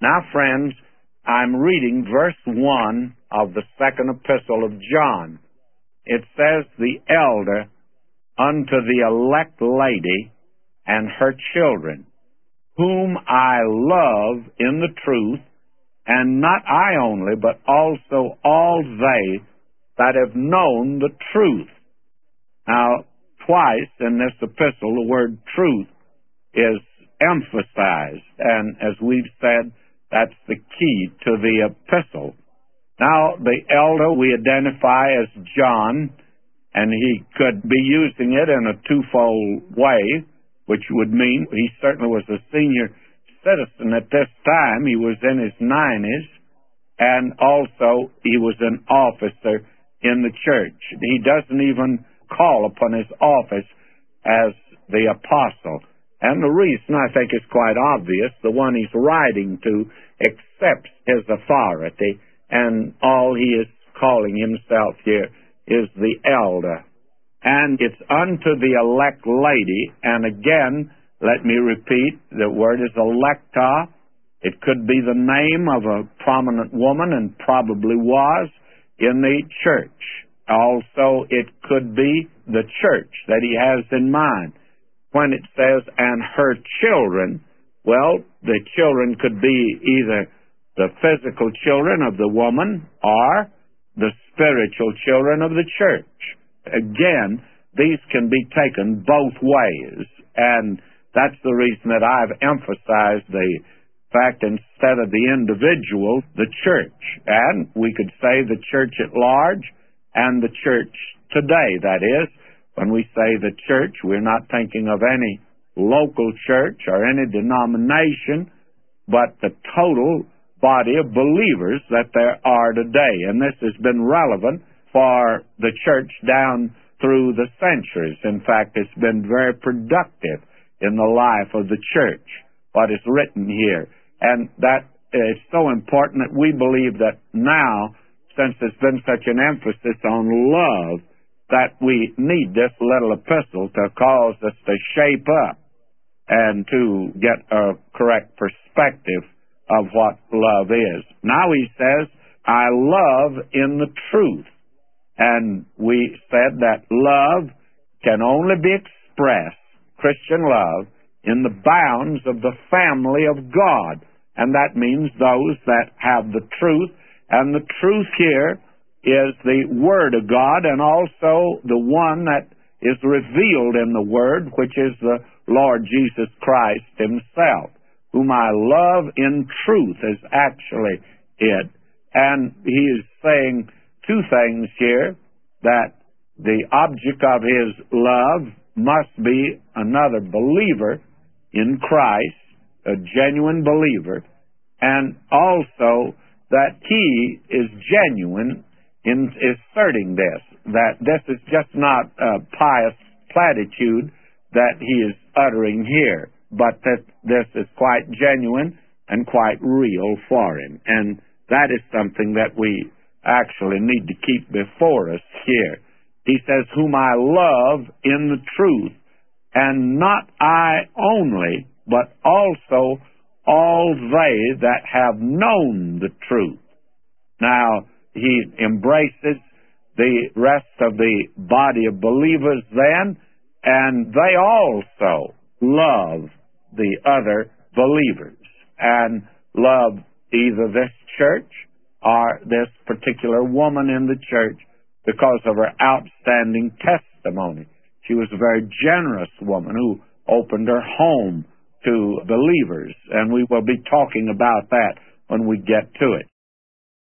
Now, friends, I'm reading verse 1 of the second epistle of John. It says, "The elder unto the elect lady and her children, whom I love in the truth, and not I only, but also all they that have known the truth." Now, twice in this epistle, the word truth is emphasized, and as we've said, that's the key to the epistle. Now, the elder we identify as John, and he could be using it in a twofold way, which would mean he certainly was a senior citizen at this time. He was in his 90s, and also he was an officer in the church. He doesn't even call upon his office as the apostle. And the reason, I think, is quite obvious. The one he's writing to accepts his authority, and all he is calling himself here is the elder. And it's unto the elect lady, and again, let me repeat, the word is electa. It could be the name of a prominent woman, and probably was, in the church. Also, it could be the church that he has in mind. When it says, "and her children," well, the children could be either the physical children of the woman or the spiritual children of the church. Again, these can be taken both ways, and that's the reason that I've emphasized the fact, instead of the individual, the church. And we could say the church at large and the church today, that is. When we say the church, we're not thinking of any local church or any denomination, but the total body of believers that there are today. And this has been relevant for the church down through the centuries. In fact, it's been very productive in the life of the church, what is written here. And that is so important that we believe that now, since there's been such an emphasis on love, that we need this little epistle to cause us to shape up and to get a correct perspective of what love is. Now he says, "I love in the truth." And we said that love can only be expressed, Christian love, in the bounds of the family of God. And that means those that have the truth. And the truth here is the Word of God, and also the one that is revealed in the Word, which is the Lord Jesus Christ himself, whom I love in truth is actually it. And he is saying two things here, that the object of his love must be another believer in Christ, a genuine believer, and also that he is genuine in asserting this, that this is just not a pious platitude that he is uttering here, but that this is quite genuine and quite real for him. And that is something that we actually need to keep before us here. He says, "whom I love in the truth, and not I only, but also all they that have known the truth." Now, he embraces the rest of the body of believers then, and they also love the other believers, and love either this church or this particular woman in the church because of her outstanding testimony. She was a very generous woman who opened her home to believers, and we will be talking about that when we get to it.